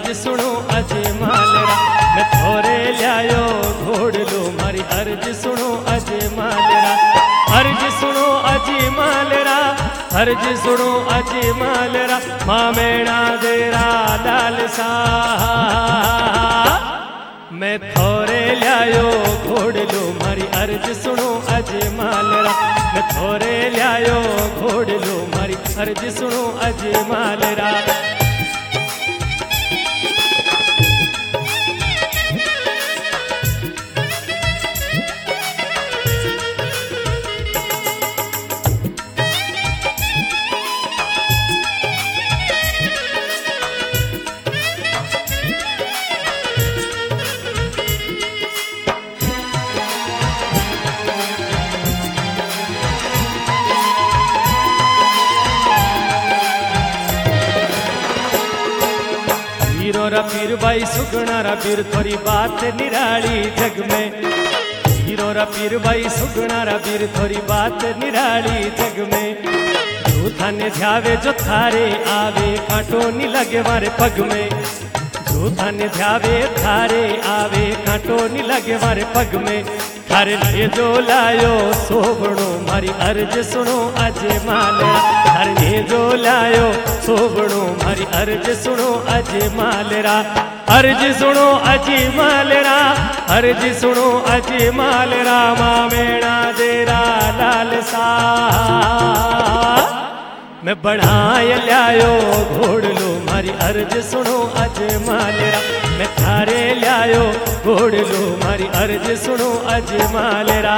सुनो अजय मालरा। मैं थोरे लियायो घोड़लो मारी अर्ज सुनो अजय मालरा। अर्ज सुनो अजय मालरा, अर्ज सुनो अजय मालरा। मामेणा देरा लाल सा मैं थोरे लियायो घोड़लो मारी अर्ज सुनो अजय मालरा। मैं थोरे लियायो घोड़लो मारी अर्ज सुनो अजय मालरा। हीरोरा पीर भाई सुगणारा पीर थोड़ी बात निराली जग में। हीरोरा पीर भाई सुगणारा पीर थोड़ी बात निराली जग में। जो थाने ध्यावे जो थारे आवे कांटो नी लगे मारे पग में। जो थाने ध्यावे थारे आवे कांटो नी लगे मारे पग में। थारे लिए जो लायो सोबड़ो मारी अर्ज सुनो अजय मालरा। थारे लिए जो लायो सोबड़ो मारी अर्ज सुनो अजय मालरा। अर्ज सुनो अजय मालरा, अर्ज सुनो अजय मालरा। मामेणा देरा लाल सा मैं बढ़ाय लायो घोड़लो मारी अर्ज सुनो अजय मालरा। मैं थारे लायो घोड़लो मारी अर्ज सुनो अजय मालरा।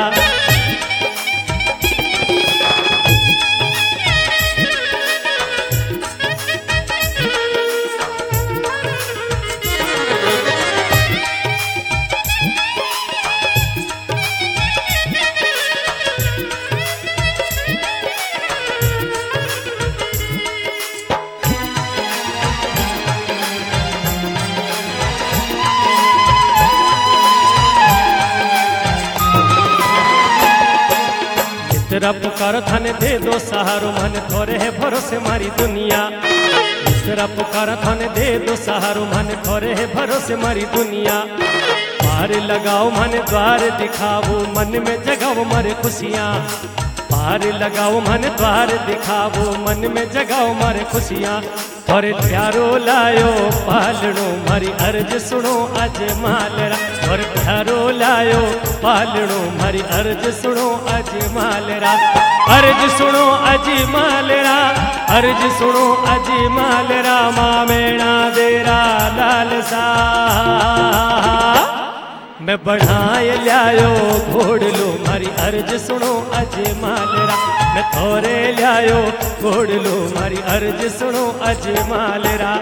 तेरा पुकार थाने दे दो सहारो मन थोरे है भरोसे मारी दुनिया। तेरा पुकार थाने दे दो सहारो मन थोरे है भरोसे मारी दुनिया। पार लगाओ मन द्वार दिखाओ मन में जगाओ मारे खुशियाँ। पार लगाओ मन द्वार दिखाओ मन में जगाओ मारे खुशियाँ। और प्यारो लायो पालनो मारी अर्ज सुनो अजय मालरा। और प्यारो लायो पालनो मारी अर्ज सुनो अजय मालरा। अर्ज सुनो अजय मालरा, अर्ज सुनो अजय मालरा। मामेणा देरा लाल सा मैं बढ़ाय लायो घोड़लो मारी अर्ज सुनो अजय मालरा। मैं थोरे लायो घोड़लो मारी अर्ज सुनो अजय मालरा।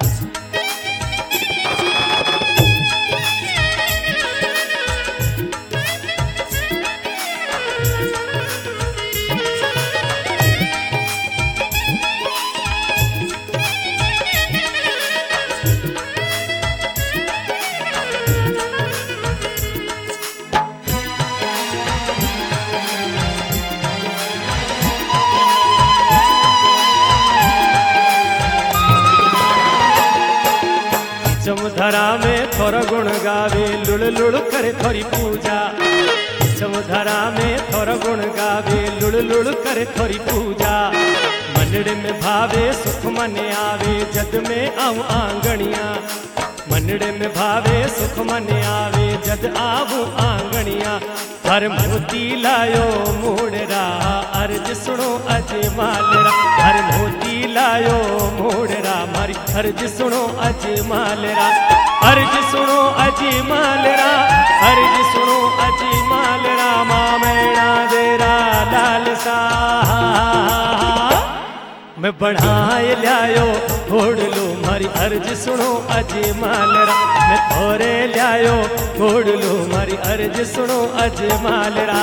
चमधरा में थोड़ा गुण गावे लुड़ लुड़ करे थोड़ी पूजा। चमधरा में थोड़ा गुण गावे लुड़ लुड़ करे थोड़ी पूजा। मनड़े में भावे सुख मन आवे जद में आऊं आंगणिया। मनड़े में भावे सुख मन आवे जद आऊं आंगणिया। हर मोती लायो मोड़रा अर्ज सुनो अजय मालरा। हर मोती लायो मोड़रा मारी अर्ज सुनो अजय मालरा। अर्ज सुनो अजय मालरा, अर्ज सुनो अजय मालरा। मामेणा देरा लाल सा मैं बढ़ाय लायो घोड़लो मारी अर्ज सुनो अजय मालरा। मैं थोरे लायो घोड़लो मारी अर्ज सुनो अजय मालरा।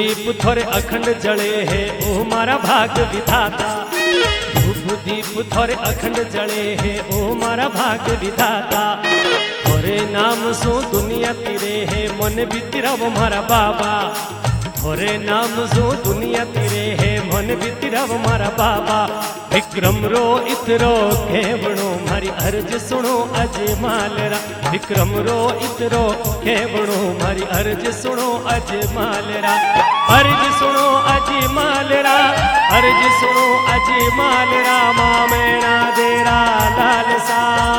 दीप थोरे अखंड जले है ओ मारा भाग विधाता। धूप दीप थोरे अखंड जले है ओ मारा भाग विधाता। थोरे नाम सो दुनिया तिरे है मन भी तिरव मारा बाबा। थोरे नाम सो दुनिया तिरे है मन भी तिरव मारा बाबा। विक्रम रो इतरो केवड़ो मारी अर्ज सुनो अजय मालरा। विक्रम रो इतरो केवड़ो मारी अर्ज सुनो अजय मालरा। अर्ज सुनो अजय मालरा, अर्ज सुनो अजय मालरा। मामेना देरा लालसा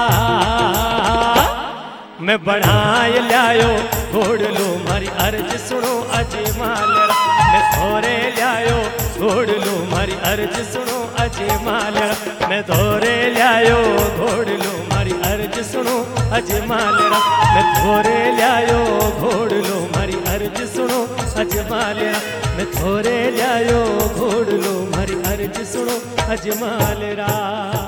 मैं बढ़ाए लायो घोड़लो मारी अर्ज सुनो अजय मालरा। मैं थोरे लायो घोड़लो मारी अर्ज सुनो अजय मालरा। मैं थोरे लायो घोड़लो मारी अर्ज सुनो अजय मालरा। मैं थोरे लायो घोड़लो मारी अर्ज सुनो अजय मालरा। मैं थोरे लायो घोड़लो मारी अर्ज सुनो अजय मालरा।